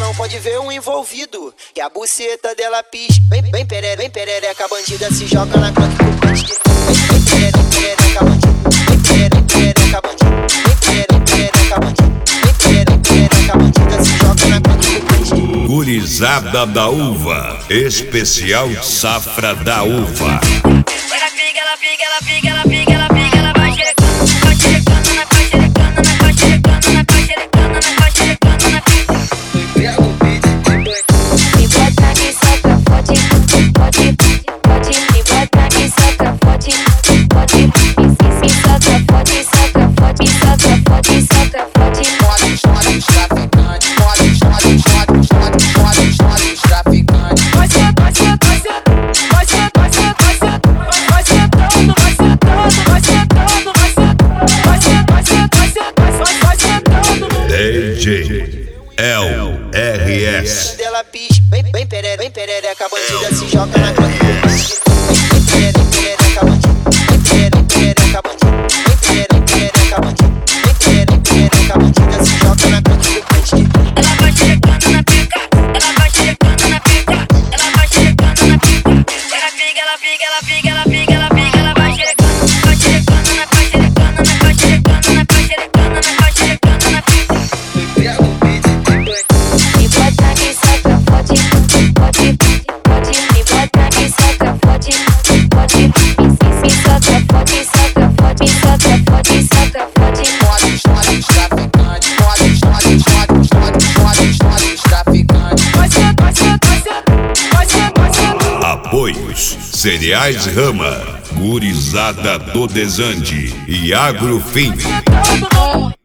não pode ver um envolvido, que a buceta dela pisca. Vem perereca, bandida se joga na canto do punch. Vem perereca, bandida. Vem perereca, bandida. Vem perereca, bandida. Vem perereca, bandida se joga na canto do punch. Gurizada da Uva, especial Safra da Uva. Ela fica, ela fica, ela fica, ela fica, ela fica, ela vai xerecando, vai xerecando, vai xerecando, vai xerecando, vai xerecando, vai xerecando, vai xerecando. Me bota que soca, pode, me bota que soca, pode, me soca, pode, soca, pode, soca, pode, soca, pode. DJ LRS. Dela pisca. Vem perereca, bandida se joga na canto do punch. Vem perereca, bandida. Vem perereca, bandida. Vem perereca, bandida. Vem perereca, bandida se joga na canto do punch. Ela vai xerecando na pica, ela vai xerecando na pica, ela vai xerecando na pica. Ela fica, ela fica, ela fica, ela fica, ela fica, ela vai xerecando, vai xerecando, vai xerecando, vai xerecando, vai xerecando, vai xerecando na pica. Me bota que soca, pode, me bota que soca, pode, me soca, pode, soca, pode, soca, pode, soca, pode. Apoios: Cereais Rama, Gurizada do Desande e Agrofim.